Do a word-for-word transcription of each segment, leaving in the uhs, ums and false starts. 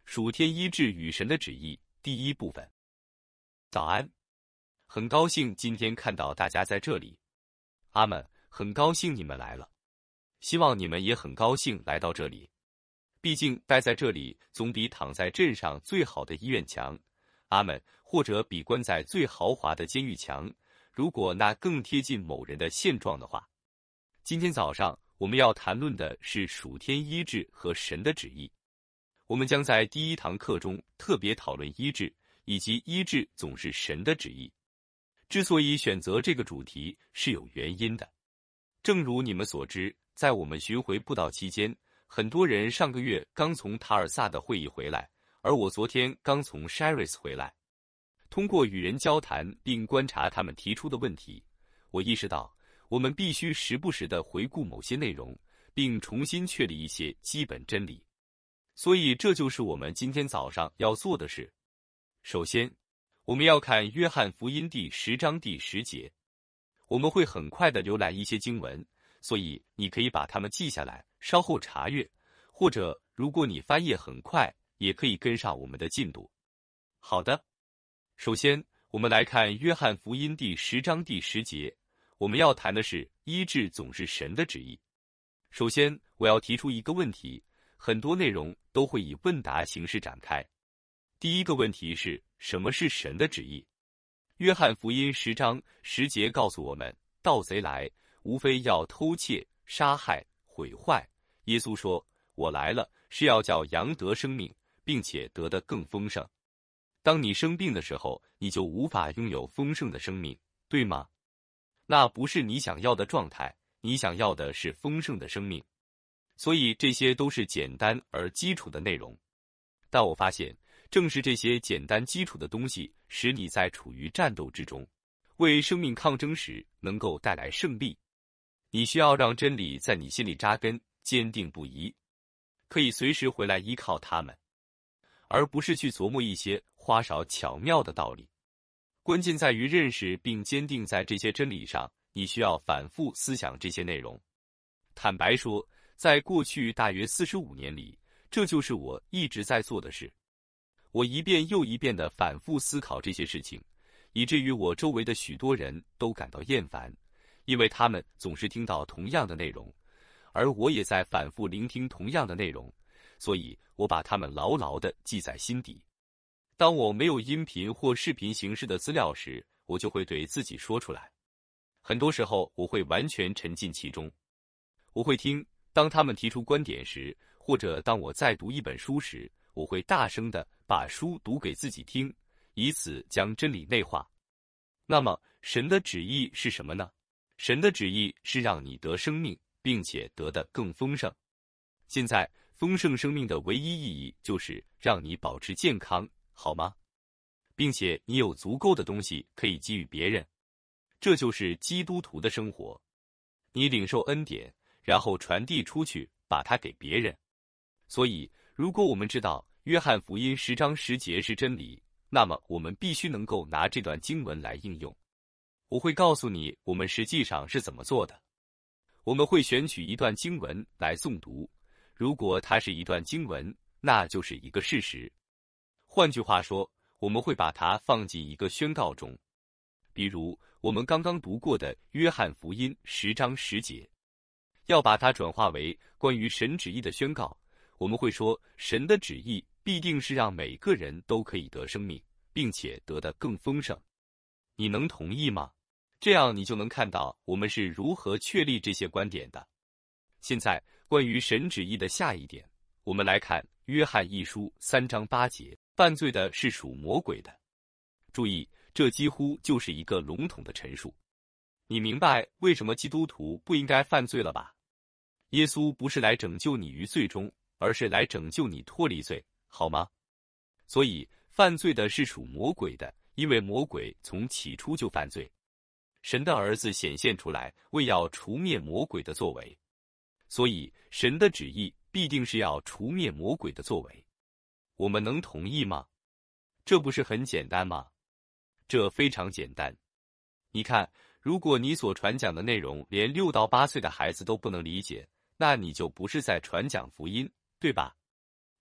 属天医治与神的旨意第一部分。早安，很高兴今天看到大家在这里。阿们，很高兴你们来了。希望你们也很高兴来到这里。毕竟待在这里总比躺在镇上最好的医院强。阿们，或者比关在最豪华的监狱强，如果那更贴近某人的现状的话。今天早上我们要谈论的是属天医治和神的旨意。我们将在第一堂课中特别讨论医治，以及医治总是神的旨意。之所以选择这个主题是有原因的。正如你们所知，在我们巡回布道期间，很多人上个月刚从塔尔萨的会议回来，而我昨天刚从 Sharis 回来。通过与人交谈并观察他们提出的问题，我意识到我们必须时不时地回顾某些内容，并重新确立一些基本真理。所以这就是我们今天早上要做的事。首先，我们要看约翰福音第十章第十节。我们会很快地浏览一些经文，所以你可以把它们记下来，稍后查阅，或者如果你翻页很快，也可以跟上我们的进度。好的，首先我们来看约翰福音第十章第十节。我们要谈的是医治总是神的旨意。首先，我要提出一个问题，很多内容都会以问答形式展开。第一个问题是，什么是神的旨意？约翰福音十章十节告诉我们，盗贼来，无非要偷窃、杀害、毁坏。耶稣说，我来了，是要叫羊得生命，并且得得更丰盛。当你生病的时候，你就无法拥有丰盛的生命，对吗？那不是你想要的状态，你想要的是丰盛的生命。所以这些都是简单而基础的内容。但我发现，正是这些简单基础的东西，使你在处于战斗之中，为生命抗争时能够带来胜利。你需要让真理在你心里扎根，坚定不移，可以随时回来依靠它们，而不是去琢磨一些花哨巧妙的道理。关键在于认识并坚定在这些真理上，你需要反复思想这些内容。坦白说，在过去大约四十五年里，这就是我一直在做的事。我一遍又一遍地反复思考这些事情，以至于我周围的许多人都感到厌烦，因为他们总是听到同样的内容，而我也在反复聆听同样的内容，所以我把它们牢牢地记在心底。当我没有音频或视频形式的资料时，我就会对自己说出来。很多时候我会完全沉浸其中。我会听，当他们提出观点时，或者当我在读一本书时，我会大声地把书读给自己听，以此将真理内化。那么，神的旨意是什么呢？神的旨意是让你得生命，并且得得更丰盛。现在，丰盛生命的唯一意义就是让你保持健康，好吗？并且你有足够的东西可以给予别人。这就是基督徒的生活。你领受恩典，然后传递出去，把它给别人。所以，如果我们知道约翰福音十章十节是真理，那么我们必须能够拿这段经文来应用。我会告诉你我们实际上是怎么做的。我们会选取一段经文来诵读，如果它是一段经文，那就是一个事实。换句话说，我们会把它放进一个宣告中。比如我们刚刚读过的约翰福音十章十节，要把它转化为关于神旨意的宣告。我们会说，神的旨意必定是让每个人都可以得生命，并且得得更丰盛。你能同意吗？这样你就能看到我们是如何确立这些观点的。现在，关于神旨意的下一点，我们来看约翰一书三章八节，犯罪的是属魔鬼的。注意，这几乎就是一个笼统的陈述。你明白为什么基督徒不应该犯罪了吧？耶稣不是来拯救你于罪中，而是来拯救你脱离罪，好吗？所以，犯罪的是属魔鬼的，因为魔鬼从起初就犯罪。神的儿子显现出来，为要除灭魔鬼的作为。所以，神的旨意必定是要除灭魔鬼的作为。我们能同意吗？这不是很简单吗？这非常简单。你看，如果你所传讲的内容连六到八岁的孩子都不能理解，那你就不是在传讲福音，对吧？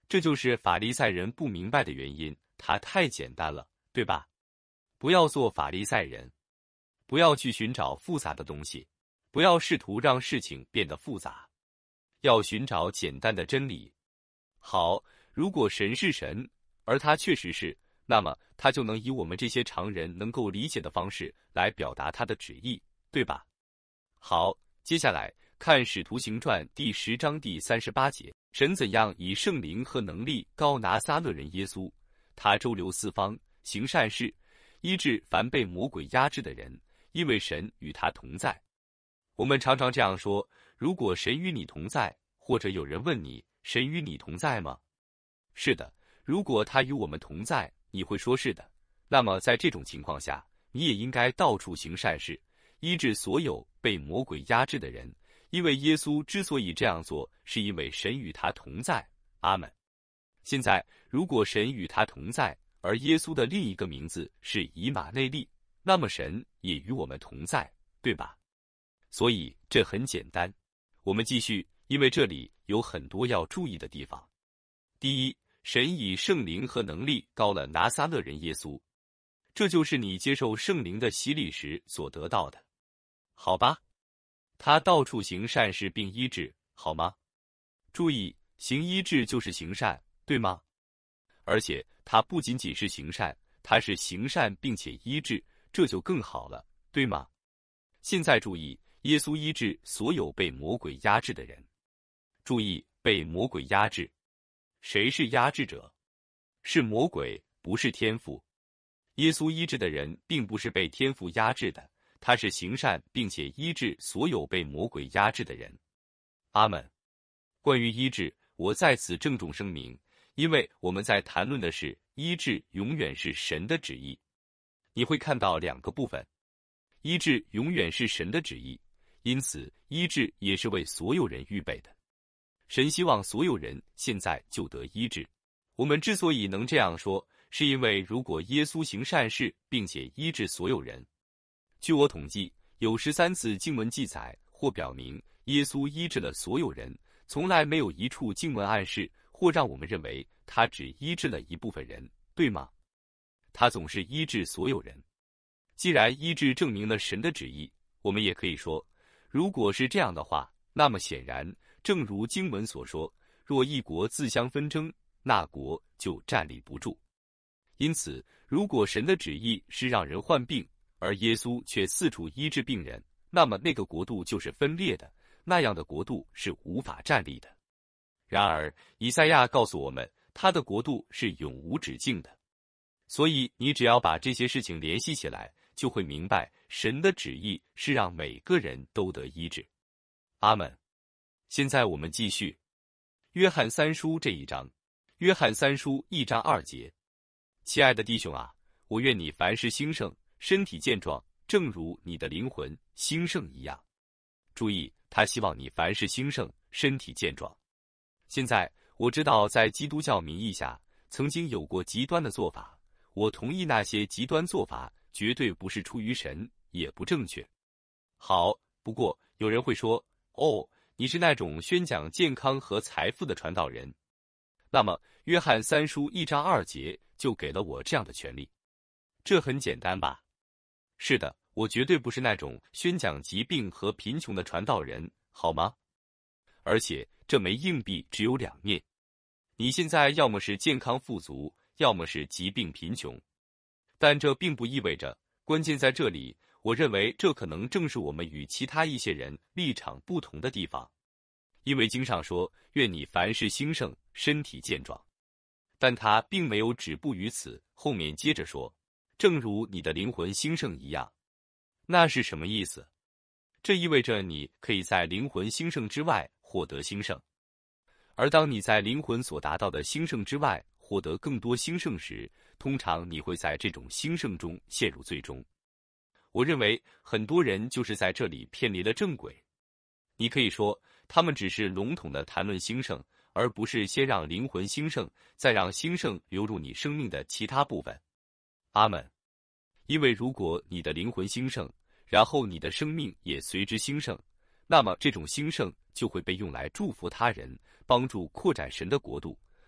这就是法利赛人不明白的原因，它太简单了，对吧？不要做法利赛人，不要去寻找复杂的东西，不要试图让事情变得复杂，要寻找简单的真理。好，如果神是神，而他确实是，那么他就能以我们这些常人能够理解的方式来表达他的旨意，对吧？好，接下来看《使徒行传》第十章第三十八节，神怎样以圣灵和能力膏拿撒勒人耶稣，他周流四方，行善事，医治凡被魔鬼压制的人，因为神与他同在。我们常常这样说，如果神与你同在，或者有人问你，神与你同在吗？是的，如果他与我们同在，你会说是的。那么在这种情况下，你也应该到处行善事，医治所有被魔鬼压制的人，因为耶稣之所以这样做，是因为神与他同在。阿们。现在，如果神与他同在，而耶稣的另一个名字是以马内利，那么神也与我们同在，对吧？所以这很简单。我们继续，因为这里有很多要注意的地方。第一，神以圣灵和能力膏了拿撒勒人耶稣，这就是你接受圣灵的洗礼时所得到的，好吧？他到处行善事并医治，好吗？注意，行医治就是行善，对吗？而且他不仅仅是行善，他是行善并且医治，这就更好了，对吗？现在注意，耶稣医治所有被魔鬼压制的人。注意，被魔鬼压制。谁是压制者？是魔鬼，不是天父。耶稣医治的人并不是被天父压制的，他是行善并且医治所有被魔鬼压制的人。阿们。关于医治，我在此郑重声明，因为我们在谈论的是医治永远是神的旨意。你会看到两个部分，医治永远是神的旨意，因此医治也是为所有人预备的。神希望所有人现在就得医治。我们之所以能这样说，是因为如果耶稣行善事并且医治所有人，据我统计，有十三次经文记载或表明耶稣医治了所有人，从来没有一处经文暗示或让我们认为他只医治了一部分人，对吗？他总是医治所有人。既然医治证明了神的旨意，我们也可以说，如果是这样的话，那么显然正如经文所说，若一国自相纷争，那国就站立不住。因此，如果神的旨意是让人患病，而耶稣却四处医治病人，那么那个国度就是分裂的，那样的国度是无法站立的。然而，以赛亚告诉我们，他的国度是永无止境的。所以，你只要把这些事情联系起来，就会明白神的旨意是让每个人都得医治。阿们。现在我们继续约翰三书这一章。约翰三书一章二节，亲爱的弟兄啊，我愿你凡事兴盛，身体健壮，正如你的灵魂兴盛一样。注意，他希望你凡事兴盛，身体健壮。现在我知道在基督教名义下曾经有过极端的做法，我同意那些极端做法绝对不是出于神，也不正确。好，不过有人会说，哦，你是那种宣讲健康和财富的传道人。那么约翰三书一章二节就给了我这样的权利。这很简单吧？是的，我绝对不是那种宣讲疾病和贫穷的传道人，好吗？而且这枚硬币只有两面，你现在要么是健康富足，要么是疾病贫穷。但这并不意味着，关键在这里，我认为这可能正是我们与其他一些人立场不同的地方。因为经上说，愿你凡事兴盛，身体健壮。但他并没有止步于此，后面接着说，正如你的灵魂兴盛一样。那是什么意思？这意味着你可以在灵魂兴盛之外获得兴盛。而当你在灵魂所达到的兴盛之外获得更多兴盛时，通常你会在这种兴盛中陷入最终。我认为很多人就是在这里偏离了正轨。你可以说，他们只是笼统的谈论兴盛，而不是先让灵魂兴盛，再让兴盛流入你生命的其他部分。阿们。因为如果你的灵魂兴盛，然后你的生命也随之兴盛，那么这种兴盛就会被用来祝福他人，帮助扩展神的国度。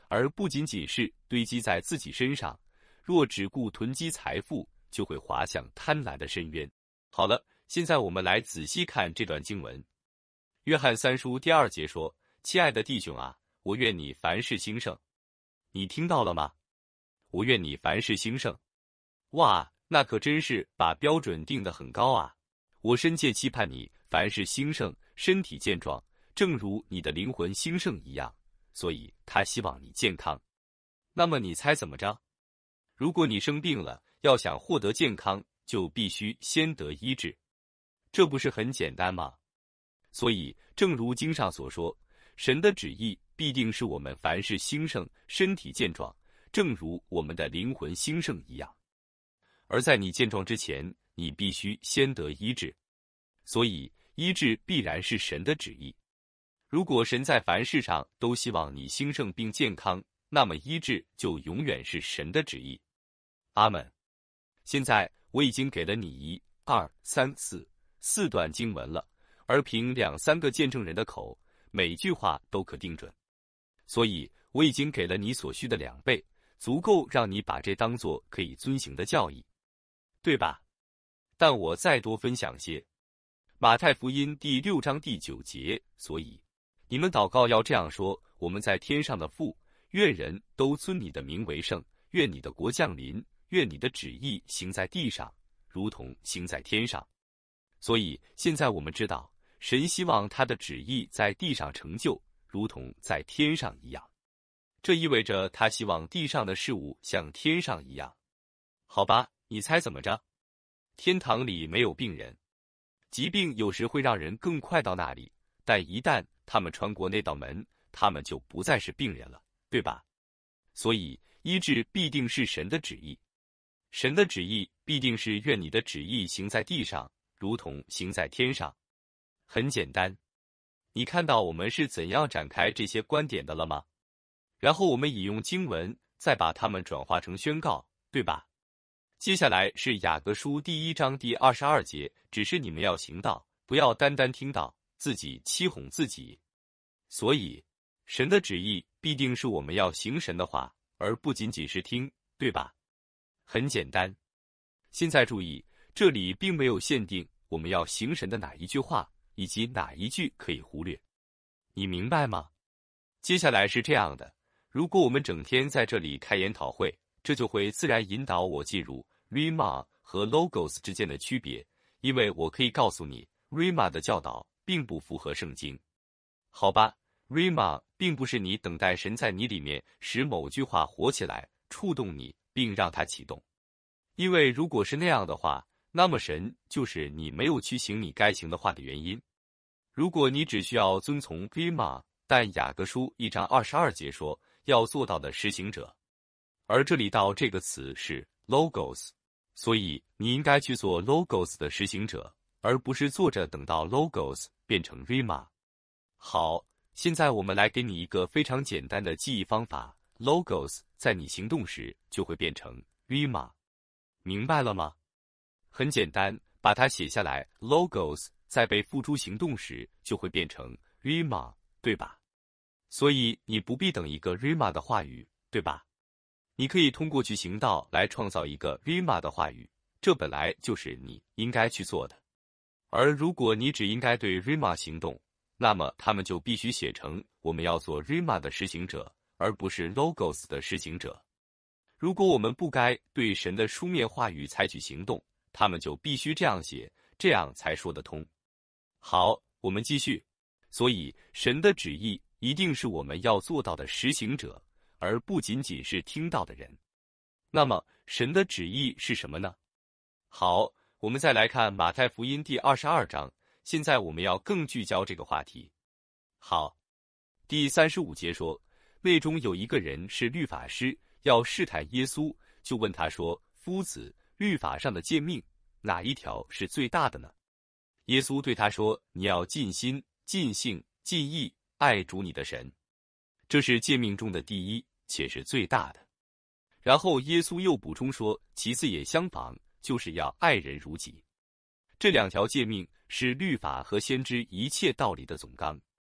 而不仅仅是堆积在自己身上。若只顾囤积财富，就会滑向贪婪的深渊。好了，现在我们来仔细看这段经文。约翰三书第二节说：“亲爱的弟兄啊，我愿你凡事兴盛。”你听到了吗？我愿你凡事兴盛。哇，那可真是把标准定得很高啊！我深切期盼你凡事兴盛，身体健壮，正如你的灵魂兴盛一样。所以他希望你健康。那么你猜怎么着？如果你生病了，要想获得健康，就必须先得医治。这不是很简单吗？所以，正如经上所说，神的旨意必定是我们凡事兴盛，身体健壮，正如我们的灵魂兴盛一样。而在你健壮之前，你必须先得医治。所以，医治必然是神的旨意。如果神在凡事上都希望你兴盛并健康，那么医治就永远是神的旨意。阿们。现在我已经给了你一、二、三、四四段经文了，而凭两三个见证人的口，每句话都可定准。所以我已经给了你所需的两倍，足够让你把这当作可以遵行的教义，对吧？但我再多分享些。马太福音第六章第九节，所以你们祷告要这样说：我们在天上的父，愿人都尊你的名为圣，愿你的国降临，愿你的旨意行在地上，如同行在天上。所以现在我们知道，神希望他的旨意在地上成就，如同在天上一样。这意味着他希望地上的事物像天上一样。好吧，你猜怎么着？天堂里没有病人，疾病有时会让人更快到那里，但一旦他们穿过那道门，他们就不再是病人了，对吧？所以医治必定是神的旨意。神的旨意必定是愿你的旨意行在地上，如同行在天上。很简单，你看到我们是怎样展开这些观点的了吗？然后我们引用经文，再把它们转化成宣告，对吧？接下来是雅各书第一章第二十二节，只是你们要行道，不要单单听到，自己欺哄自己。所以，神的旨意必定是我们要行神的话，而不仅仅是听，对吧？很简单。现在注意，这里并没有限定我们要行神的哪一句话，以及哪一句可以忽略。你明白吗？接下来是这样的，如果我们整天在这里开研讨会，这就会自然引导我进入 Rhema 和 Logos 之间的区别，因为我可以告诉你 Rhema 的教导并不符合圣经。好吧， Rhema 并不是你等待神在你里面使某句话活起来，触动你并让它启动。因为如果是那样的话，那么神就是你没有去行你该行的话的原因。如果你只需要遵从 Rhema， 但雅各书一章二十二节说要做到的实行者，而这里到这个词是 Logos， 所以你应该去做 Logos 的实行者，而不是坐着等到 Logos 变成 Rhema。好，现在我们来给你一个非常简单的记忆方法， Logos 在你行动时就会变成 Rhema， 明白了吗？很简单，把它写下来， Logos 在被付诸行动时就会变成 Rhema， 对吧？所以你不必等一个 Rhema 的话语，对吧？你可以通过去行道来创造一个 Rhema 的话语，这本来就是你应该去做的。而如果你只应该对 Rhema 行动，那么他们就必须写成我们要做 Rhema 的实行者，而不是 Logos 的实行者。如果我们不该对神的书面话语采取行动，他们就必须这样写，这样才说得通。好，我们继续。所以神的旨意一定是我们要做到的实行者，而不仅仅是听到的人。那么神的旨意是什么呢？好，我们再来看马太福音第二十二章，现在我们要更聚焦这个话题。好，第三十五节说，内中有一个人是律法师，要试探耶稣，就问他说，夫子，律法上的诫命，哪一条是最大的呢？耶稣对他说，你要尽心、尽性、尽意爱主你的神，这是诫命中的第一，且是最大的。然后耶稣又补充说，其次也相仿，就是要爱人如己。这两条诫命是律法和先知一切道理的总纲。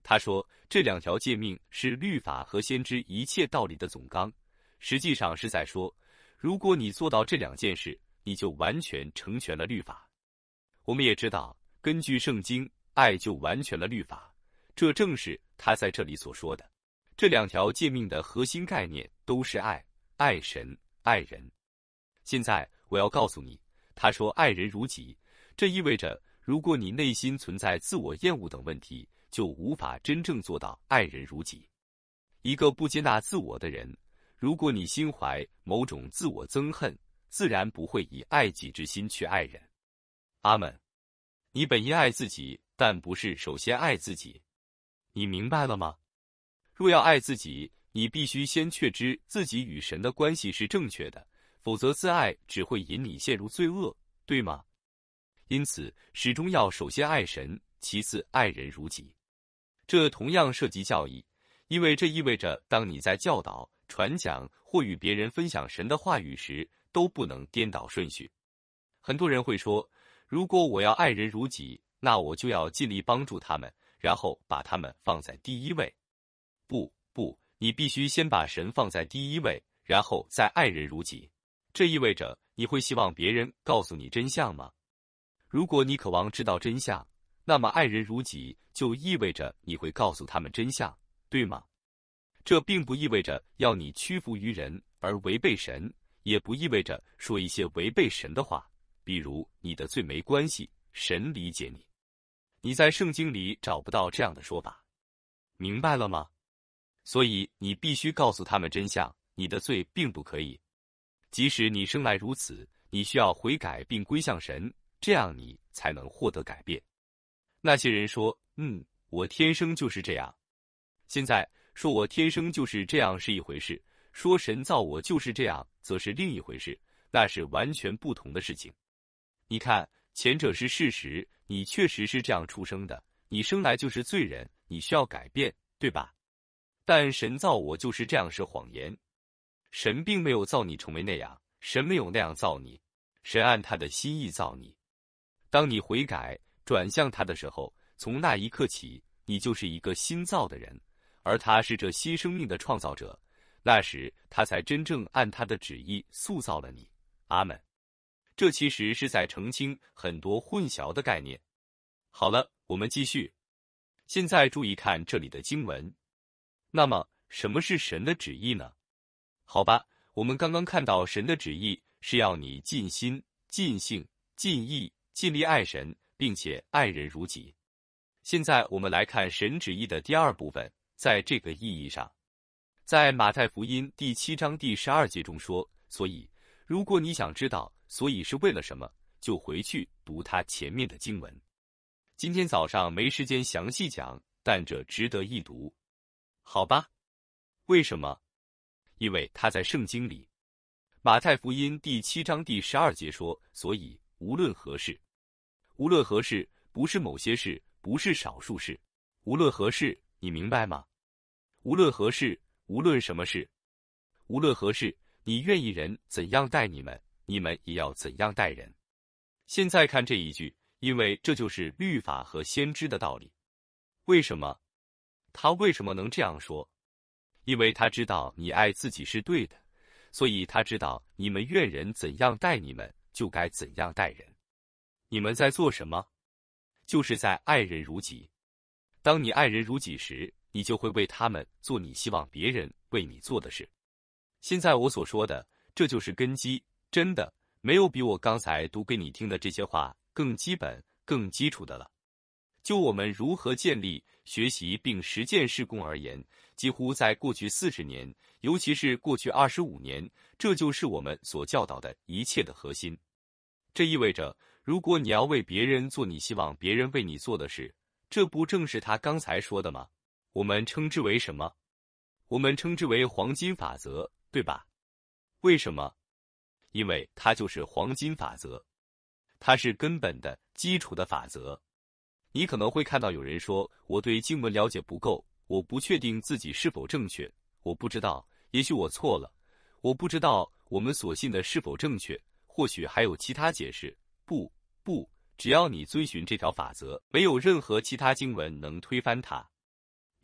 他说，这两条诫命是律法和先知一切道理的总纲，实际上是在说，如果你做到这两件事，你就完全成全了律法。我们也知道，根据圣经，爱就完全了律法，这正是他在这里所说的。这两条诫命的核心概念都是爱，爱神，爱人。现在我要告诉你，他说爱人如己，这意味着如果你内心存在自我厌恶等问题，就无法真正做到爱人如己。一个不接纳自我的人，如果你心怀某种自我憎恨，自然不会以爱己之心去爱人。阿们。你本应爱自己，但不是首先爱自己。你明白了吗？若要爱自己，你必须先确知自己与神的关系是正确的，否则自爱只会引你陷入罪恶，对吗？因此，始终要首先爱神，其次爱人如己。这同样涉及教义，因为这意味着当你在教导、传讲或与别人分享神的话语时，都不能颠倒顺序。很多人会说，如果我要爱人如己，那我就要尽力帮助他们，然后把他们放在第一位。不不，你必须先把神放在第一位，然后再爱人如己。这意味着你会希望别人告诉你真相吗？如果你渴望知道真相，那么爱人如己就意味着你会告诉他们真相，对吗？这并不意味着要你屈服于人而违背神，也不意味着说一些违背神的话，比如你的罪没关系，神理解你。你在圣经里找不到这样的说法，明白了吗？所以你必须告诉他们真相，你的罪并不可以。即使你生来如此，你需要悔改并归向神，这样你才能获得改变。那些人说，嗯，我天生就是这样。现在说我天生就是这样是一回事，说神造我就是这样则是另一回事，那是完全不同的事情。你看，前者是事实，你确实是这样出生的，你生来就是罪人，你需要改变，对吧？但神造我就是这样是谎言。神并没有造你成为那样，神没有那样造你，神按他的心意造你。当你悔改转向他的时候，从那一刻起，你就是一个新造的人，而他是这新生命的创造者，那时他才真正按他的旨意塑造了你。阿们。这其实是在澄清很多混淆的概念。好了，我们继续。现在注意看这里的经文。那么，什么是神的旨意呢？好吧，我们刚刚看到神的旨意是要你尽心、尽性、尽意、尽力爱神，并且爱人如己。现在我们来看神旨意的第二部分，在这个意义上，在马太福音第七章第十二节中说，所以如果你想知道所以是为了什么，就回去读他前面的经文。今天早上没时间详细讲，但这值得一读。好吧，为什么？因为他在圣经里。马太福音第七章第十二节说，所以无论何事，无论何事，不是某些事，不是少数事，无论何事，你明白吗？无论何事，无论什么事，无论何事，你愿意人怎样待你们，你们也要怎样待人。现在看这一句，因为这就是律法和先知的道理。为什么？他为什么能这样说？因为他知道你爱自己是对的，所以他知道你们愿人怎样待你们，就该怎样待人。你们在做什么？就是在爱人如己。当你爱人如己时，你就会为他们做你希望别人为你做的事。现在我所说的，这就是根基，真的，没有比我刚才读给你听的这些话更基本、更基础的了。就我们如何建立、学习并实践事工而言，几乎在过去四十年，尤其是过去二十五年，这就是我们所教导的一切的核心。这意味着，如果你要为别人做你希望别人为你做的事，这不正是他刚才说的吗？我们称之为什么？我们称之为黄金法则，对吧？为什么？因为它就是黄金法则，它是根本的、基础的法则。你可能会看到有人说，我对经文了解不够，我不确定自己是否正确，我不知道，也许我错了，我不知道我们所信的是否正确，或许还有其他解释。不，不，只要你遵循这条法则，没有任何其他经文能推翻它。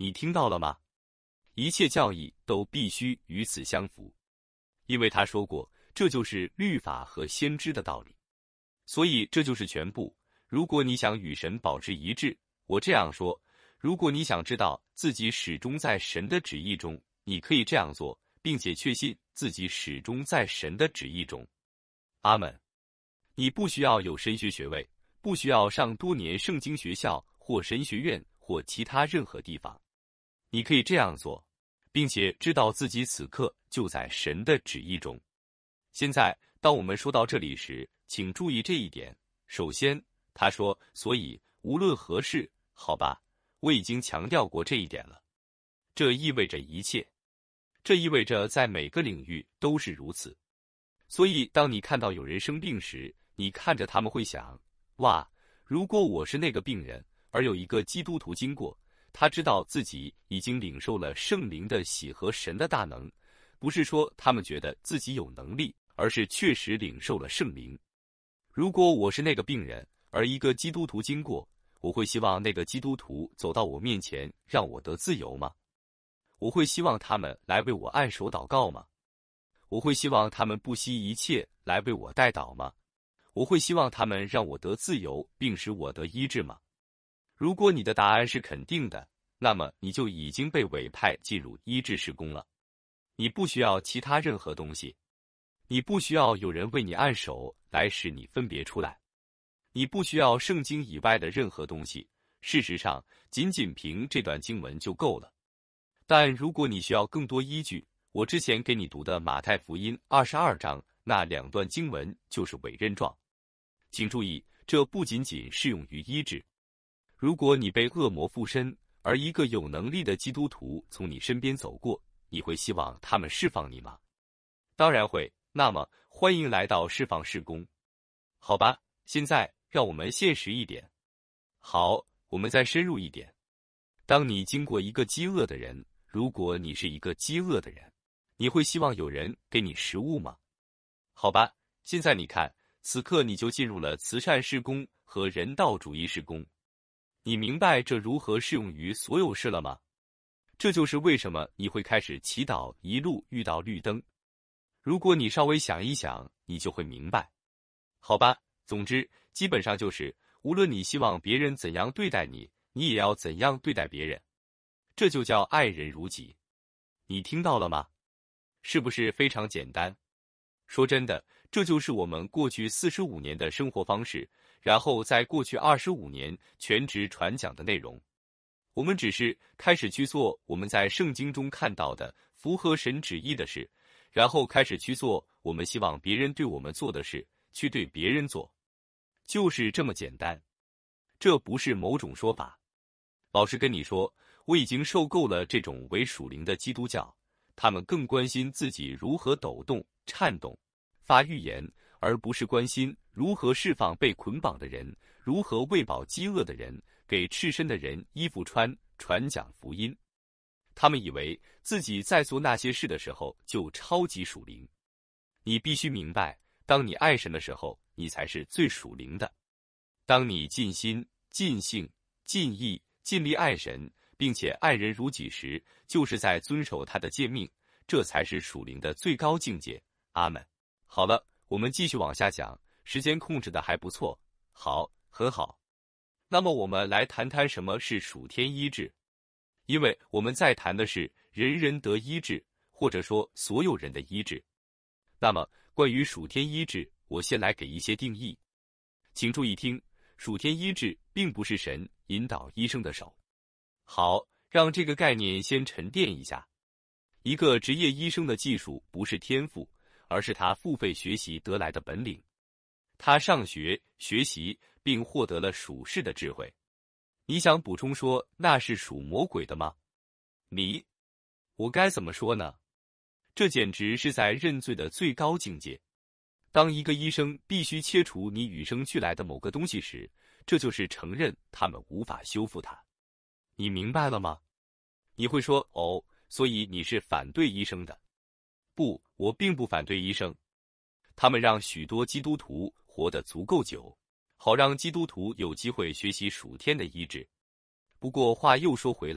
你听到了吗？一切教义都必须与此相符，因为他说过，这就是律法和先知的道理。所以这就是全部。如果你想与神保持一致，我这样说，如果你想知道自己始终在神的旨意中，你可以这样做，并且确信自己始终在神的旨意中。阿们。你不需要有神学学位，不需要上多年圣经学校或神学院或其他任何地方。你可以这样做，并且知道自己此刻就在神的旨意中。现在，当我们说到这里时，请注意这一点。首先，他说，所以无论何事，好吧，我已经强调过这一点了。这意味着一切，这意味着在每个领域都是如此。所以，当你看到有人生病时，你看着他们会想，哇，如果我是那个病人，而有一个基督徒经过，他知道自己已经领受了圣灵的喜和神的大能，不是说他们觉得自己有能力，而是确实领受了圣灵。如果我是那个病人，而一个基督徒经过，我会希望那个基督徒走到我面前，让我得自由吗？我会希望他们来为我按手祷告吗？我会希望他们不惜一切来为我代祷吗？我会希望他们让我得自由，并使我得医治吗？如果你的答案是肯定的，那么你就已经被委派进入医治事工了。你不需要其他任何东西，你不需要有人为你按手来使你分别出来，你不需要圣经以外的任何东西。事实上，仅仅凭这段经文就够了。但如果你需要更多依据，我之前给你读的马太福音二十二章那两段经文就是委任状。请注意，这不仅仅适用于医治。如果你被恶魔附身，而一个有能力的基督徒从你身边走过，你会希望他们释放你吗？当然会。那么，欢迎来到释放事工。好吧，现在让我们现实一点。好，我们再深入一点。当你经过一个饥饿的人，如果你是一个饥饿的人，你会希望有人给你食物吗？好吧，现在你看，此刻你就进入了慈善事工和人道主义事工。你明白这如何适用于所有事了吗？这就是为什么你会开始祈祷一路遇到绿灯。如果你稍微想一想，你就会明白。好吧，总之，基本上就是，无论你希望别人怎样对待你，你也要怎样对待别人。这就叫爱人如己。你听到了吗？是不是非常简单？说真的，这就是我们过去四十五年的生活方式，然后在过去二十五年全职传讲的内容。我们只是开始去做我们在圣经中看到的符合神旨意的事，然后开始去做我们希望别人对我们做的事，去对别人做。就是这么简单。这不是某种说法。老实跟你说，我已经受够了这种为属灵的基督教，他们更关心自己如何抖动、颤动、发预言，而不是关心如何释放被捆绑的人，如何喂饱饥饿的人，给赤身的人衣服穿，传讲福音。他们以为自己在做那些事的时候就超级属灵。你必须明白，当你爱神的时候，你才是最属灵的。当你尽心、尽性、尽意、尽力爱神，并且爱人如己时，就是在遵守他的诫命，这才是属灵的最高境界。阿们。好了，我们继续往下讲，时间控制的还不错。好，很好。那么我们来谈谈什么是属天医治。因为我们在谈的是人人得医治，或者说所有人的医治。那么关于属天医治，我先来给一些定义。请注意听，属天医治并不是神引导医生的手。好，让这个概念先沉淀一下。一个职业医生的技术不是天赋，而是他付费学习得来的本领。他上学学习并获得了属世的智慧。你想补充说那是属魔鬼的吗？你，我该怎么说呢？这简直是在认罪的最高境界。当一个医生必须切除你与生俱来的某个东西时，这就是承认他们无法修复它。你明白了吗？你会说，哦，所以你是反对医生的。不，我并不反对医生。他们让许多基督徒活得足够久，好让基督徒有机会学习属天的医治。不过话又说回来，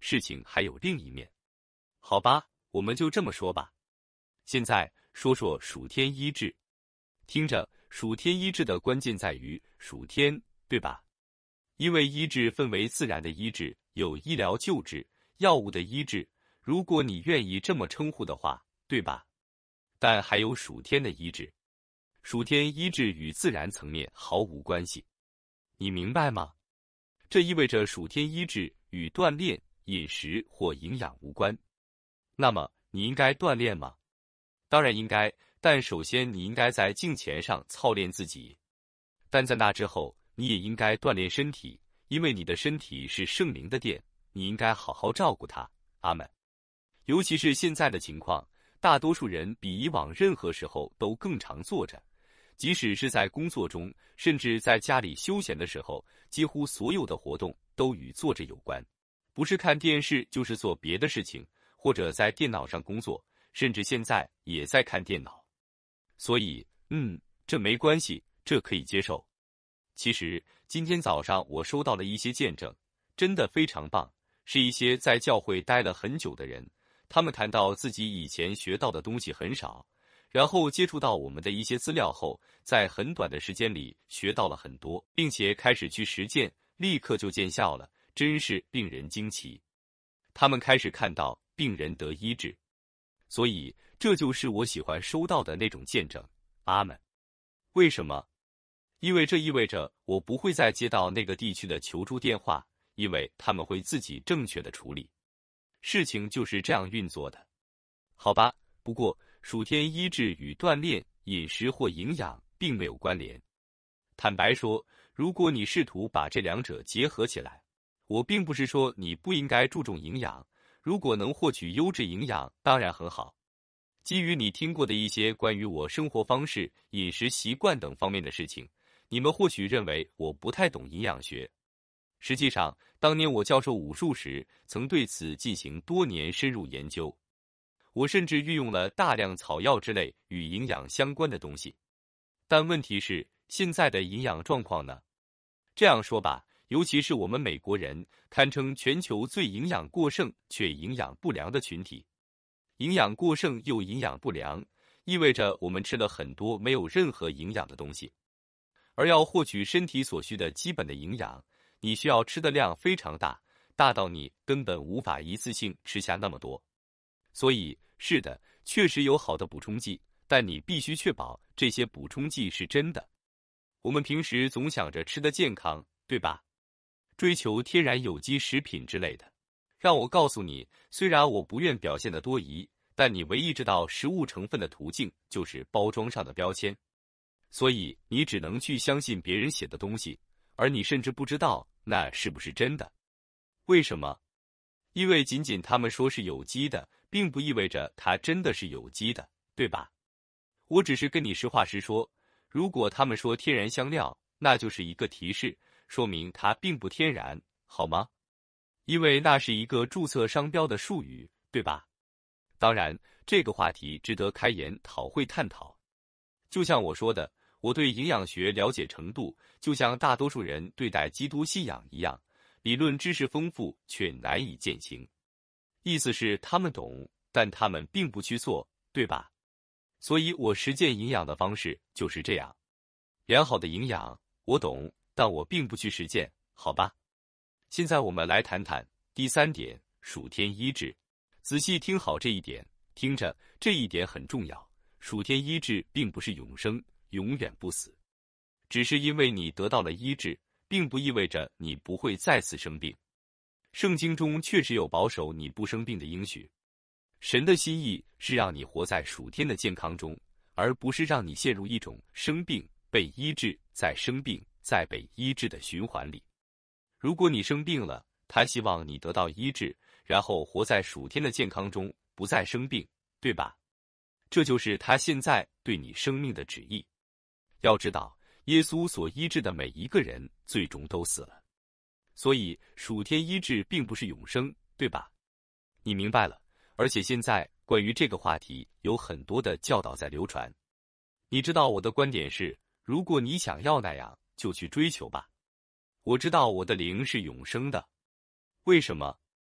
事情还有另一面。好吧，我们就这么说吧。现在说说属天医治。听着，属天医治的关键在于属天，对吧？因为医治分为自然的医治，有医疗救治、药物的医治，如果你愿意这么称呼的话，对吧？但还有属天的医治。属天医治与自然层面毫无关系，你明白吗？这意味着属天医治与锻炼、饮食或营养无关。那么，你应该锻炼吗？当然应该，但首先你应该在敬虔上操练自己。但在那之后，你也应该锻炼身体，因为你的身体是圣灵的殿，你应该好好照顾它。阿们。尤其是现在的情况，大多数人比以往任何时候都更常坐着，即使是在工作中，甚至在家里休闲的时候，几乎所有的活动都与坐着有关，不是看电视就是做别的事情，或者在电脑上工作，甚至现在也在看电脑。所以，嗯，这没关系，这可以接受。其实，今天早上我收到了一些见证，真的非常棒，是一些在教会待了很久的人，他们谈到自己以前学到的东西很少，然后接触到我们的一些资料后，在很短的时间里学到了很多，并且开始去实践，立刻就见效了，真是令人惊奇。他们开始看到病人得医治，所以这就是我喜欢收到的那种见证。阿们。为什么？因为这意味着我不会再接到那个地区的求助电话，因为他们会自己正确的处理。事情就是这样运作的。好吧，不过属天医治与锻炼、饮食或营养并没有关联。坦白说，如果你试图把这两者结合起来，我并不是说你不应该注重营养，如果能获取优质营养，当然很好。基于你听过的一些关于我生活方式、饮食习惯等方面的事情，你们或许认为我不太懂营养学。实际上，当年我教授武术时，曾对此进行多年深入研究。我甚至运用了大量草药之类与营养相关的东西。但问题是，现在的营养状况呢？这样说吧，尤其是我们美国人，堪称全球最营养过剩却营养不良的群体。营养过剩又营养不良，意味着我们吃了很多没有任何营养的东西。而要获取身体所需的基本的营养，你需要吃的量非常大，大到你根本无法一次性吃下那么多。所以，是的，确实有好的补充剂，但你必须确保这些补充剂是真的。我们平时总想着吃得健康，对吧？追求天然有机食品之类的。让我告诉你，虽然我不愿表现得多疑，但你唯一知道食物成分的途径就是包装上的标签。所以你只能去相信别人写的东西，而你甚至不知道那是不是真的。为什么？因为仅仅他们说是有机的，并不意味着它真的是有机的，对吧？我只是跟你实话实说，如果他们说天然香料，那就是一个提示，说明它并不天然，好吗？因为那是一个注册商标的术语，对吧？当然，这个话题值得开研讨会探讨。就像我说的，我对营养学了解程度，就像大多数人对待基督信仰一样，理论知识丰富却难以践行。意思是他们懂，但他们并不去做，对吧？所以我实践营养的方式就是这样。良好的营养，我懂，但我并不去实践，好吧？现在我们来谈谈第三点，属天医治。仔细听好这一点，听着，这一点很重要。属天医治并不是永生，永远不死。只是因为你得到了医治，并不意味着你不会再次生病。圣经中确实有保守你不生病的应许。神的心意是让你活在属天的健康中，而不是让你陷入一种生病、被医治、再生病、再被医治的循环里。如果你生病了，他希望你得到医治，然后活在属天的健康中，不再生病，对吧？这就是他现在对你生命的旨意。要知道，耶稣所医治的每一个人，最终都死了。所以，属天医治并不是永生，对吧？你明白了。而且现在，关于这个话题，有很多的教导在流传。你知道我的观点是，如果你想要那样，就去追求吧。我知道我的灵是永生的。为什么？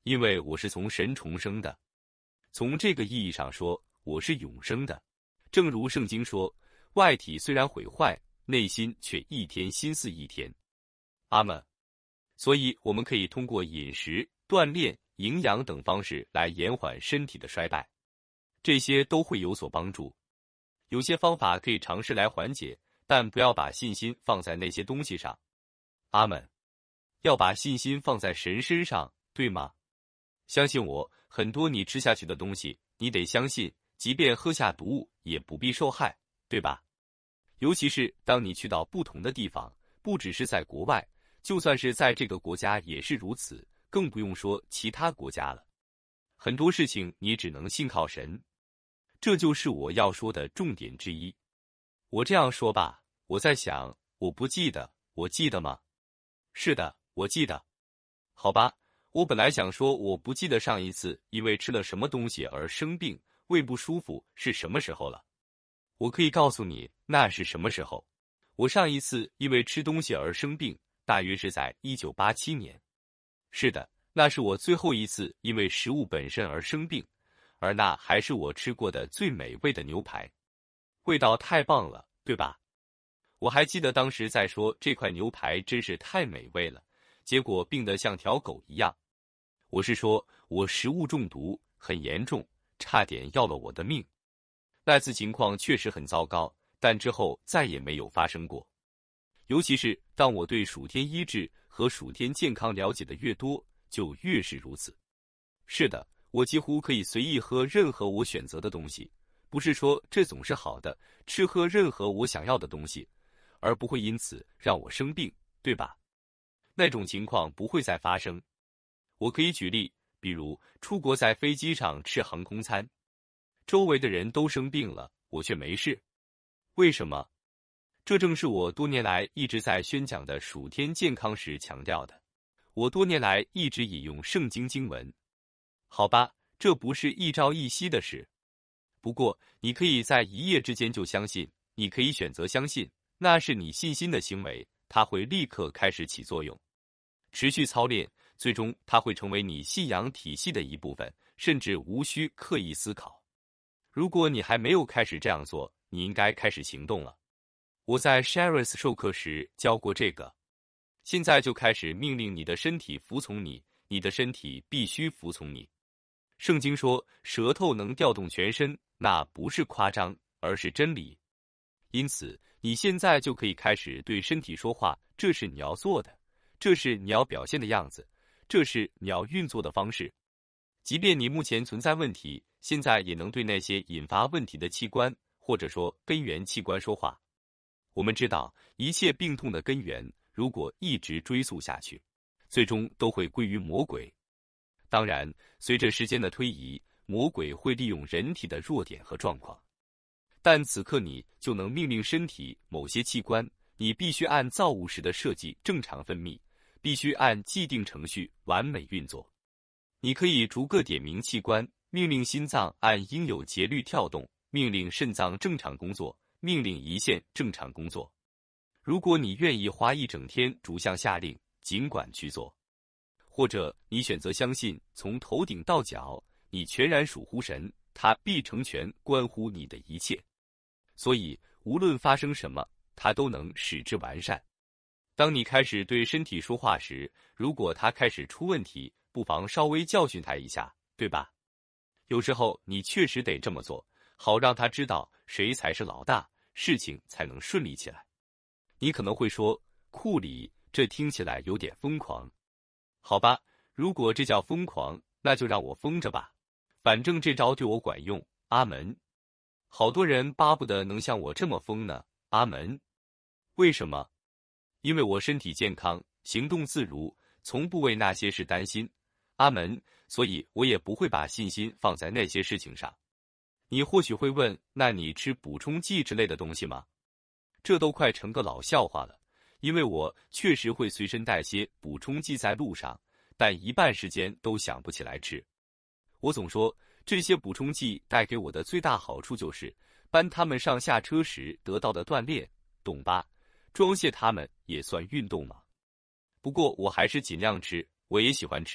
因为我是从神重生的。从这个意义上说，我是永生的。正如圣经说，外体虽然毁坏，内心却一天新似一天。阿们。所以我们可以通过饮食、锻炼、营养等方式来延缓身体的衰败，这些都会有所帮助。有些方法可以尝试来缓解，但不要把信心放在那些东西上。阿们。要把信心放在神身上，对吗？相信我，很多你吃下去的东西，你得相信，即便喝下毒物，也不必受害，对吧？尤其是当你去到不同的地方，不只是在国外，就算是在这个国家也是如此，更不用说其他国家了。很多事情你只能信靠神，这就是我要说的重点之一。我这样说吧，我在想，我不记得，我记得吗？是的，我记得。好吧，我本来想说我不记得上一次因为吃了什么东西而生病，胃不舒服是什么时候了。我可以告诉你那是什么时候。我上一次因为吃东西而生病，大约是在一九八七年。是的，那是我最后一次因为食物本身而生病，而那还是我吃过的最美味的牛排。味道太棒了，对吧？我还记得当时在说这块牛排真是太美味了，结果病得像条狗一样。我是说我食物中毒很严重，差点要了我的命。那次情况确实很糟糕，但之后再也没有发生过。尤其是当我对属天医治和属天健康了解的越多，就越是如此。是的，我几乎可以随意喝任何我选择的东西，不是说这总是好的，吃喝任何我想要的东西，而不会因此让我生病，对吧？那种情况不会再发生。我可以举例，比如出国在飞机上吃航空餐，周围的人都生病了，我却没事。为什么？这正是我多年来一直在宣讲的属天健康时强调的。我多年来一直引用圣经经文。好吧，这不是一朝一夕的事。不过，你可以在一夜之间就相信，你可以选择相信，那是你信心的行为，它会立刻开始起作用。持续操练，最终它会成为你信仰体系的一部分，甚至无需刻意思考。如果你还没有开始这样做，你应该开始行动了。我在 Sharis 授课时教过这个。现在就开始命令你的身体服从你，你的身体必须服从你。圣经说，舌头能调动全身，那不是夸张，而是真理。因此，你现在就可以开始对身体说话，这是你要做的，这是你要表现的样子，这是你要运作的方式。即便你目前存在问题，现在也能对那些引发问题的器官，或者说根源器官说话。我们知道，一切病痛的根源，如果一直追溯下去，最终都会归于魔鬼。当然，随着时间的推移，魔鬼会利用人体的弱点和状况，但此刻你就能命令身体某些器官，你必须按造物时的设计正常分泌，必须按既定程序完美运作。你可以逐个点名器官，命令心脏按应有节律跳动，命令肾脏正常工作，命令胰腺正常工作。如果你愿意花一整天逐项下令，尽管去做。或者你选择相信，从头顶到脚，你全然属乎神，他必成全关乎你的一切。所以，无论发生什么，他都能使之完善。当你开始对身体说话时，如果他开始出问题，不妨稍微教训他一下，对吧？有时候你确实得这么做，好让他知道谁才是老大，事情才能顺利起来。你可能会说，库里，这听起来有点疯狂。好吧，如果这叫疯狂，那就让我疯着吧，反正这招对我管用，阿门。好多人巴不得能像我这么疯呢，阿门。为什么？因为我身体健康，行动自如，从不为那些事担心，阿门，所以我也不会把信心放在那些事情上。你或许会问，那你吃补充剂之类的东西吗？这都快成个老笑话了。因为我确实会随身带些补充剂在路上，但一半时间都想不起来吃。我总说，这些补充剂带给我的最大好处就是搬它们上下车时得到的锻炼，懂吧？装卸它们也算运动嘛。不过我还是尽量吃，我也喜欢吃，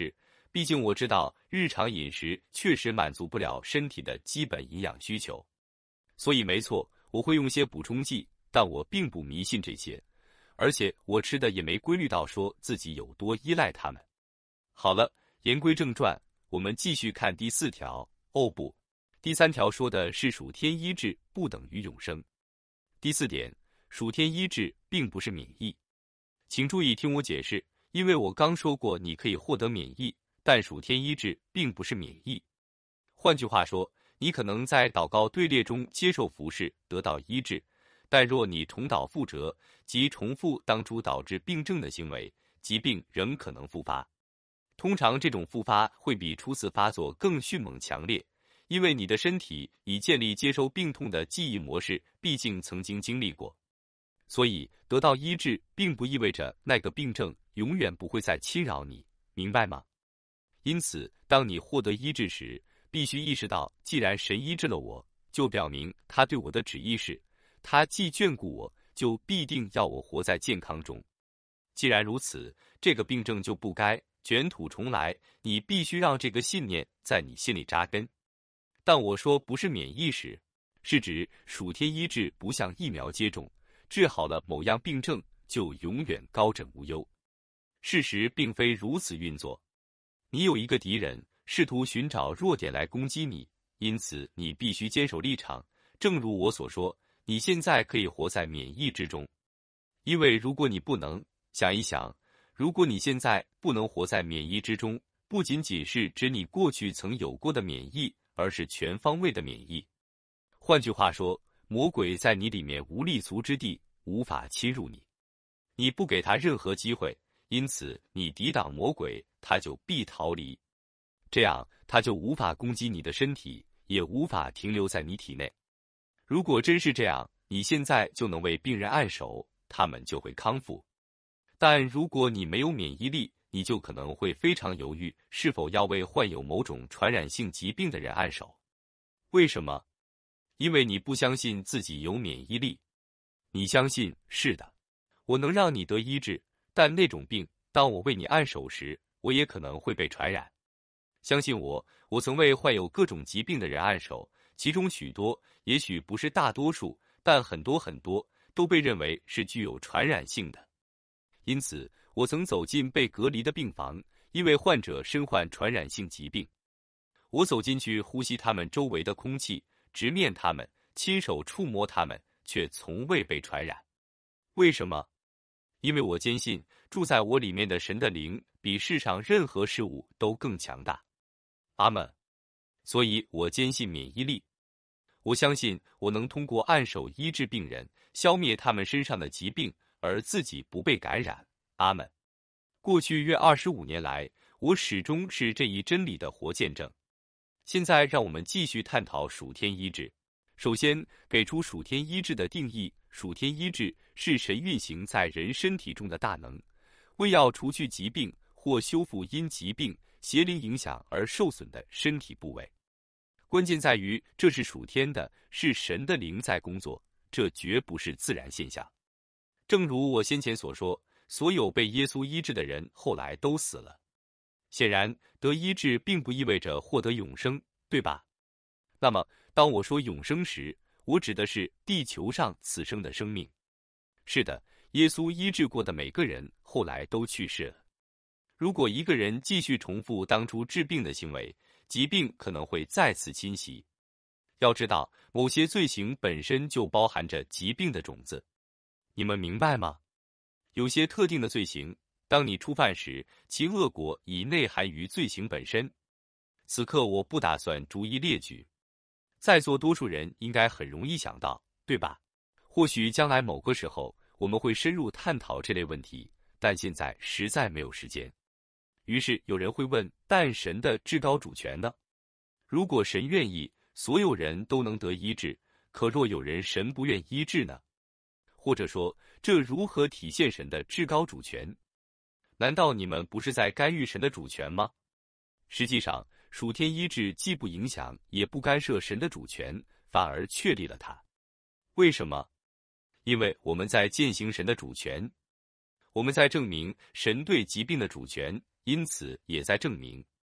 毕竟我知道日常饮食确实满足不了身体的基本营养需求，所以没错，我会用些补充剂，但我并不迷信这些，而且我吃的也没规律到说自己有多依赖它们。好了，言归正传，我们继续看第四条。哦不，第三条说的是属天医治不等于永生。第四点，属天医治并不是免疫。请注意听我解释，因为我刚说过你可以获得免疫，但属天医治并不是免疫。换句话说，你可能在祷告队列中接受服侍，得到医治，但若你重蹈覆辙，即重复当初导致病症的行为，疾病仍可能复发。通常这种复发会比初次发作更迅猛强烈，因为你的身体已建立接收病痛的记忆模式，毕竟曾经经历过。所以得到医治并不意味着那个病症永远不会再侵扰你，明白吗？因此，当你获得医治时，必须意识到，既然神医治了我，就表明他对我的旨意是，他既眷顾我，就必定要我活在健康中。既然如此，这个病症就不该卷土重来，你必须让这个信念在你心里扎根。但我说不是免疫时，是指属天医治不像疫苗接种，治好了某样病症就永远高枕无忧。事实并非如此运作。你有一个敌人，试图寻找弱点来攻击你，因此你必须坚守立场。正如我所说，你现在可以活在免疫之中，因为如果你不能，想一想，如果你现在不能活在免疫之中，不仅仅是指你过去曾有过的免疫，而是全方位的免疫。换句话说，魔鬼在你里面无立足之地，无法侵入你。你不给他任何机会，因此你抵挡魔鬼，他就必逃离。这样他就无法攻击你的身体，也无法停留在你体内。如果真是这样，你现在就能为病人按手，他们就会康复。但如果你没有免疫力，你就可能会非常犹豫，是否要为患有某种传染性疾病的人按手。为什么？因为你不相信自己有免疫力。你相信，是的，我能让你得医治，但那种病，当我为你按手时，我也可能会被传染。相信我，我曾为患有各种疾病的人按手，其中许多，也许不是大多数，但很多很多，都被认为是具有传染性的。因此，我曾走进被隔离的病房，因为患者身患传染性疾病。我走进去呼吸他们周围的空气，直面他们，亲手触摸他们，却从未被传染。为什么？因为我坚信，住在我里面的神的灵比世上任何事物都更强大。阿们。所以我坚信免疫力。我相信我能通过按手医治病人，消灭他们身上的疾病，而自己不被感染。阿们。过去约二十五年来，我始终是这一真理的活见证。现在让我们继续探讨属天医治。首先，给出属天医治的定义。属天医治是神运行在人身体中的大能，为要除去疾病或修复因疾病、邪灵影响而受损的身体部位。关键在于，这是属天的，是神的灵在工作，这绝不是自然现象。正如我先前所说，所有被耶稣医治的人后来都死了。显然，得医治并不意味着获得永生，对吧？那么，当我说永生时，我指的是地球上此生的生命。是的，耶稣医治过的每个人后来都去世了。如果一个人继续重复当初治病的行为，疾病可能会再次侵袭。要知道，某些罪行本身就包含着疾病的种子。你们明白吗？有些特定的罪行，当你触犯时，其恶果已内含于罪行本身。此刻我不打算逐一列举，在座多数人应该很容易想到，对吧？或许将来某个时候我们会深入探讨这类问题，但现在实在没有时间。于是有人会问，但神的至高主权呢？如果神愿意，所有人都能得医治，可若有人神不愿医治呢？或者说，这如何体现神的至高主权？难道你们不是在干预神的主权吗？实际上，属天医治既不影响也不干涉神的主权，反而确立了它。为什么？因为我们在践行神的主权，我们在证明神对疾病的主权，因此也在证明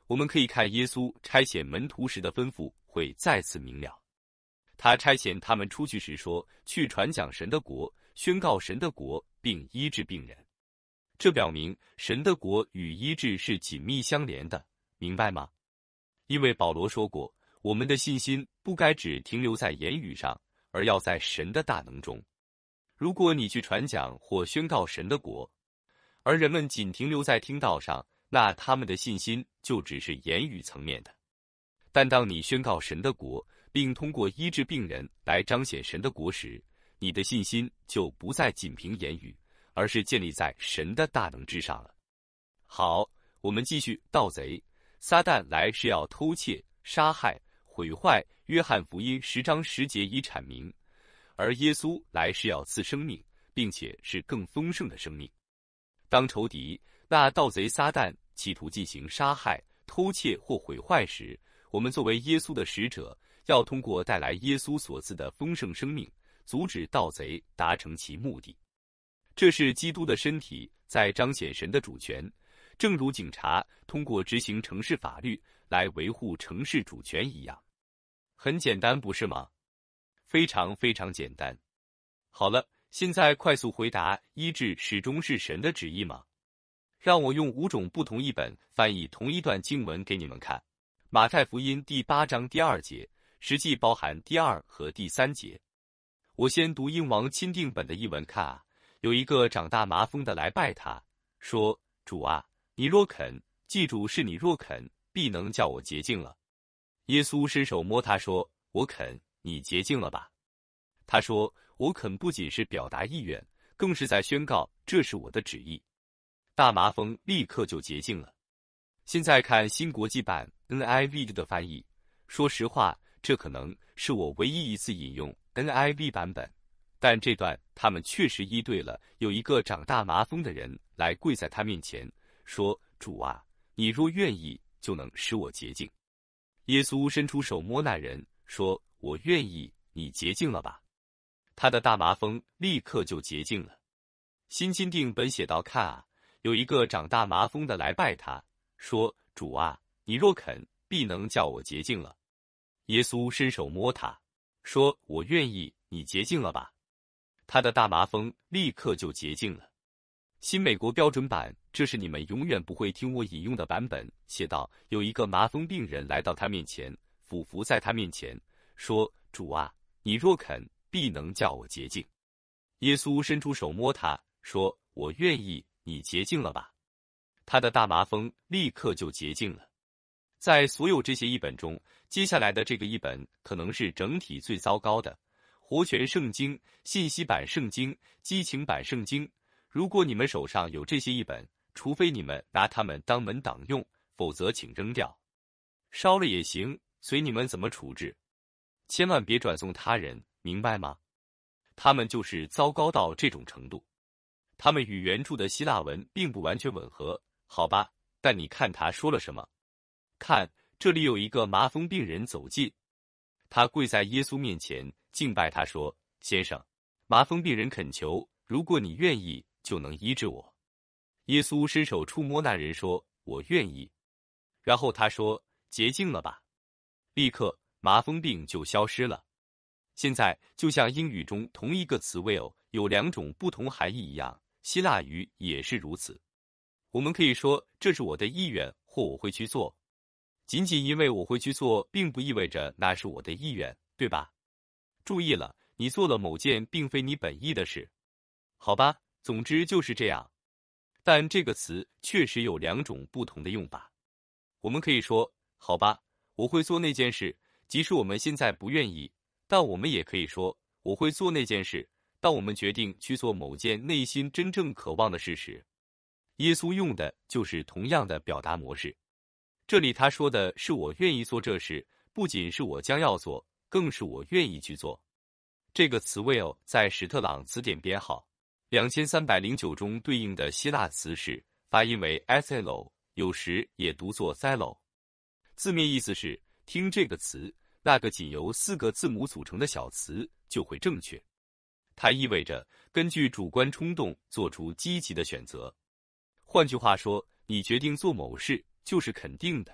我们可以看耶稣差遣门徒时的吩咐会再次明了。他差遣他们出去时说：“去传讲神的国，宣告神的国，并医治病人。”这表明神的国与医治是紧密相连的，明白吗？因为保罗说过，我们的信心不该只停留在言语上，而要在神的大能中。如果你去传讲或宣告神的国，而人们仅停留在听道上，那他们的信心就只是言语层面的。但当你宣告神的国，并通过医治病人来彰显神的国时，你的信心就不再仅凭言语，而是建立在神的大能之上了。好，我们继续。盗贼撒旦来是要偷窃、杀害、毁坏，约翰福音十章十节已阐明，而耶稣来是要赐生命，并且是更丰盛的生命。当仇敌那盗贼撒旦企图进行杀害、偷窃或毁坏时，我们作为耶稣的使者，要通过带来耶稣所赐的丰盛生命，阻止盗贼达成其目的。这是基督的身体在彰显神的主权，正如警察通过执行城市法律来维护城市主权一样。很简单，不是吗？非常非常简单。好了，现在快速回答：医治始终是神的旨意吗？让我用五种不同译本翻译同一段经文给你们看。马太福音第八章第二节，实际包含第二和第三节。我先读英王钦定本的译文看啊，有一个长大麻风的来拜他，说：“主啊，你若肯，记住是你若肯，必能叫我洁净了。”耶稣伸手摸他说：“我肯，你洁净了吧。”他说：“我肯”不仅是表达意愿，更是在宣告这是我的旨意。大麻风立刻就洁净了。现在看新国际版 N I V 的翻译，说实话，这可能是我唯一一次引用 N I V 版本，但这段他们确实依对了有一个长大麻风的人来跪在他面前，说：“主啊，你若愿意，就能使我洁净。”耶稣伸出手摸那人，说：“我愿意，你洁净了吧。”他的大麻风立刻就洁净了。新钦定本写道：“看啊，有一个长大麻风的来拜他，说：主啊，你若肯，必能叫我洁净了。”耶稣伸手摸他，说：“我愿意，你洁净了吧。”他的大麻风立刻就洁净了。新美国标准版，这是你们永远不会听我引用的版本，写道：有一个麻风病人来到他面前，俯伏在他面前，说：“主啊，你若肯，必能叫我洁净。”耶稣伸出手摸他，说：“我愿意，你洁净了吧。”他的大麻风立刻就洁净了。在所有这些译本中，接下来的这个译本可能是整体最糟糕的。活泉圣经、信息版圣经、激情版圣经，如果你们手上有这些译本，除非你们拿它们当门挡用，否则请扔掉。烧了也行，随你们怎么处置。千万别转送他人，明白吗？他们就是糟糕到这种程度。他们与原著的希腊文并不完全吻合，好吧？但你看他说了什么？看，这里有一个麻风病人走近，他跪在耶稣面前敬拜他说：“先生，麻风病人恳求，如果你愿意，就能医治我。”耶稣伸手触摸那人说：“我愿意。”然后他说：“洁净了吧。”立刻麻风病就消失了。现在就像英语中同一个词 will 有两种不同含义一样，希腊语也是如此。我们可以说这是我的意愿，或我会去做。仅仅因为我会去做，并不意味着那是我的意愿，对吧？注意了，你做了某件并非你本意的事。好吧，总之就是这样。但这个词确实有两种不同的用法。我们可以说，好吧，我会做那件事，即使我们现在不愿意，但我们也可以说，我会做那件事，当我们决定去做某件内心真正渴望的事时。耶稣用的就是同样的表达模式。这里他说的是我愿意做这事，不仅是我将要做，更是我愿意去做。这个词 will 在史特朗词典编号两千三百零九中对应的希腊词是发音为 ethelo， 有时也读作 thelo。 字面意思是听这个词，那个仅由四个字母组成的小词就会正确。它意味着根据主观冲动做出积极的选择。换句话说，你决定做某事就是肯定的，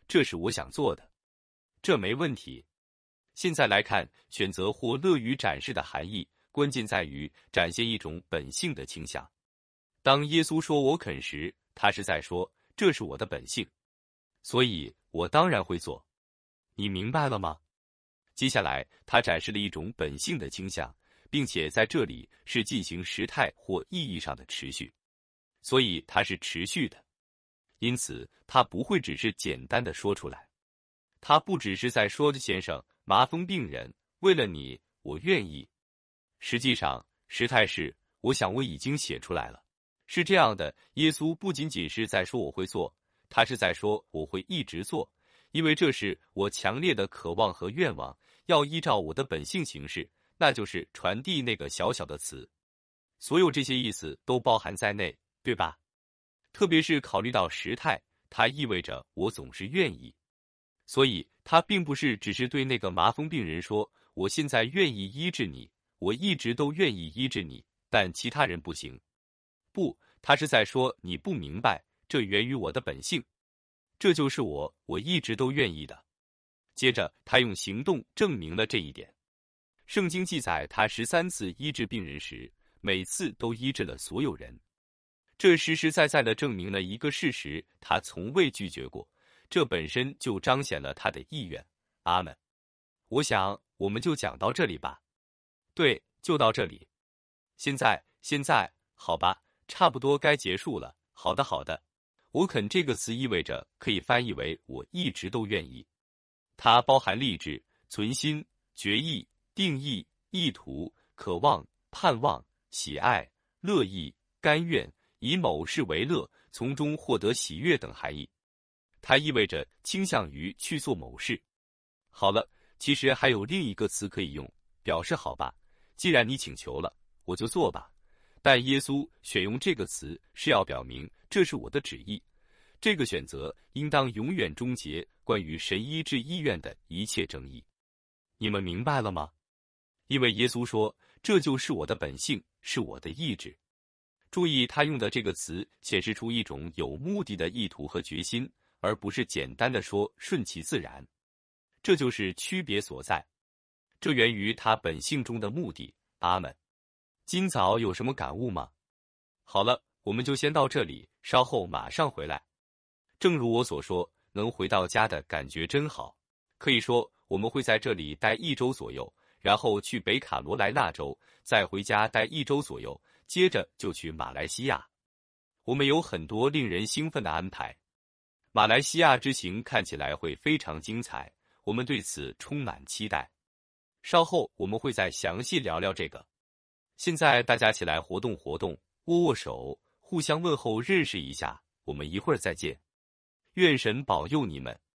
这是我想做的，这没问题。现在来看，选择或乐于展示的含义，关键在于展现一种本性的倾向。当耶稣说我肯时，他是在说这是我的本性，所以我当然会做。你明白了吗？接下来，他展示了一种本性的倾向，并且在这里是进行时态或意义上的持续，所以它是持续的。因此，他不会只是简单的说出来。他不只是在说先生，麻风病人，为了你，我愿意。实际上，时态是，我想我已经写出来了。是这样的，耶稣不仅仅是在说我会做，他是在说我会一直做，因为这是我强烈的渴望和愿望，要依照我的本性行事，那就是传递那个小小的词。所有这些意思都包含在内，对吧？特别是考虑到时态，它意味着我总是愿意。所以，他并不是只是对那个麻风病人说，我现在愿意医治你，我一直都愿意医治你，但其他人不行。不，他是在说你不明白，这源于我的本性，这就是我，我一直都愿意的。接着，他用行动证明了这一点。圣经记载，他十三次医治病人时，每次都医治了所有人。这实实在在地证明了一个事实，他从未拒绝过，这本身就彰显了他的意愿。阿们。我想，我们就讲到这里吧。对，就到这里。现在，现在，好吧，差不多该结束了。好的，好的。我肯这个词意味着可以翻译为我一直都愿意。它包含立志、存心、决意、定义、意图、渴望、盼望、喜爱、乐意、甘愿，以某事为乐，从中获得喜悦等含义。它意味着倾向于去做某事。好了，其实还有另一个词可以用，表示好吧，既然你请求了，我就做吧。但耶稣选用这个词是要表明这是我的旨意。这个选择应当永远终结关于神医治意愿的一切争议。你们明白了吗？因为耶稣说，这就是我的本性，是我的意志。注意他用的这个词显示出一种有目的的意图和决心，而不是简单的说顺其自然。这就是区别所在。这源于他本性中的目的。阿们。今早有什么感悟吗？好了，我们就先到这里，稍后马上回来。正如我所说，能回到家的感觉真好。可以说，我们会在这里待一周左右，然后去北卡罗来纳州，再回家待一周左右，接着就去马来西亚。我们有很多令人兴奋的安排。马来西亚之行看起来会非常精彩，我们对此充满期待。稍后我们会再详细聊聊这个。现在大家起来活动活动，握握手，互相问候，认识一下。我们一会儿再见。愿神保佑你们。